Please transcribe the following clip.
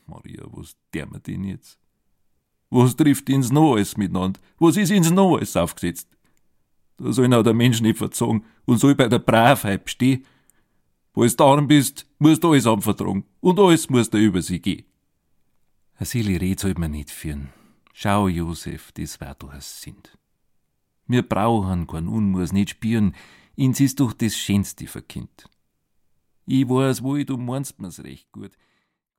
Maria, was der mir denn jetzt? Was trifft ins noch alles miteinander? Was ist ins noch alles aufgesetzt? Da soll auch der Mensch nicht verzagen und soll bei der Bravheit bestehen. Als du daran bist, musst du alles anvertragen und alles musst du über sie gehen. Eine Silly Rede soll man nicht führen. Schau, Josef, das war doch ein Sind. Wir brauchen keinen Unmus nicht spüren, ins ist doch das Schönste für Kind. Ich weiß wohl, du meinst mir's recht gut.